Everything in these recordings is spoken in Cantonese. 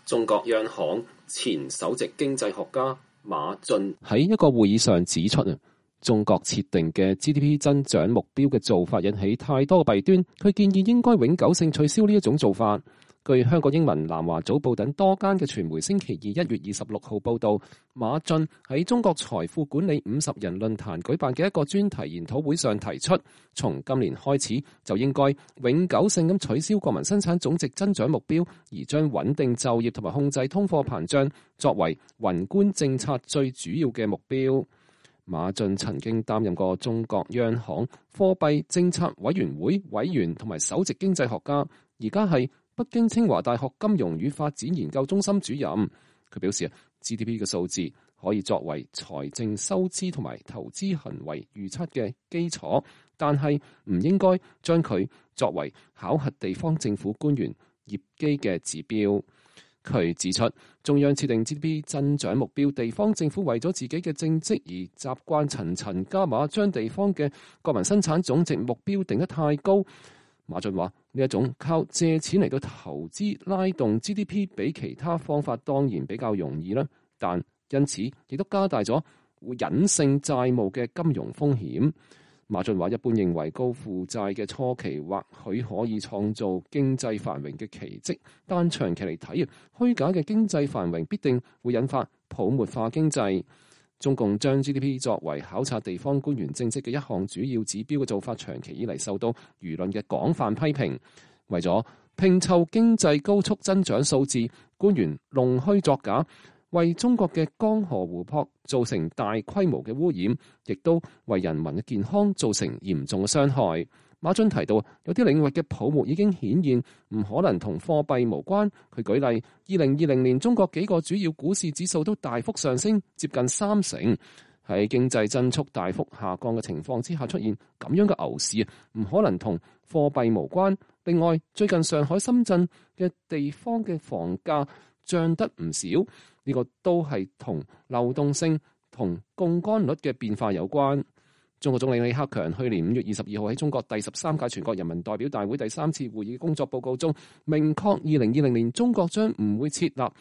中國央行前首席經濟學家馬駿喺一個會議上指出中國設定嘅 GDP 增長目標嘅做法引起太多弊端，佢建議應該永久性取消呢一種做法。據香港英文、南華早報等多間嘅傳媒星期二1月26號報導，馬駿喺中國財富管理50人論壇舉辦嘅一個專題研討會上提出，從今年開始就應該永久性咁取消國民生產總值增長目標，而將穩定就業同埋控制通貨膨脹作為宏觀政策最主要嘅目標。馬駿曾經擔任過中國央行貨幣政策委員會委員同埋首席經濟學家，而家係北京清華大學金融與發展研究中心主任。佢表示GDP 嘅數字可以作為財政收支同埋投資行為預測嘅基礎，但係唔應該將佢作為考核地方政府官員業績嘅指標。佢指出，中央設定 GDP 增長目標，地方政府為咗自己嘅政績而習慣層層加碼，將地方嘅國民生產總值目標定得太高。馬駿話：呢一種靠借錢嚟到投資拉動 GDP， 比其他方法當然比較容易啦，但因此亦都加大咗隱性債務嘅金融風險。馬駿話：一般認為高負債嘅初期或許可以創造經濟繁榮嘅奇蹟，但長期嚟睇，虛假嘅經濟繁榮必定會引發泡沫化經濟。中共將 GDP 作為考察地方官員政績嘅一項主要指標嘅做法，長期以嚟受到輿論嘅廣泛批評。為咗拼湊經濟高速增長數字，官員弄虛作假，為中國嘅江河湖泊造成大規模嘅污染，亦都為人民嘅健康造成嚴重嘅傷害。馬駿提到，有啲領域嘅泡沫已經顯現，唔可能同貨幣無關。佢舉例，2020年中國幾個主要股市指數都大幅上升，接近30%。喺經濟增速大幅下降嘅情況之下出現咁樣嘅牛市，唔可能同貨幣無關。另外，最近上海、深圳嘅地方嘅房價漲得唔少，呢個都係同流動性同槓桿率嘅變化有關。中國總理李克強去年5月22號喺中國第13屆全國人民代表大會第3次會議工作報告中，明確2020年中國將唔會設立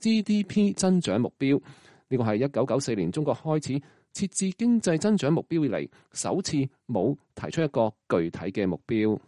GDP 增長目標。呢個係1994年中國開始設置經濟增長目標以嚟，首次冇提出一個具體嘅目標。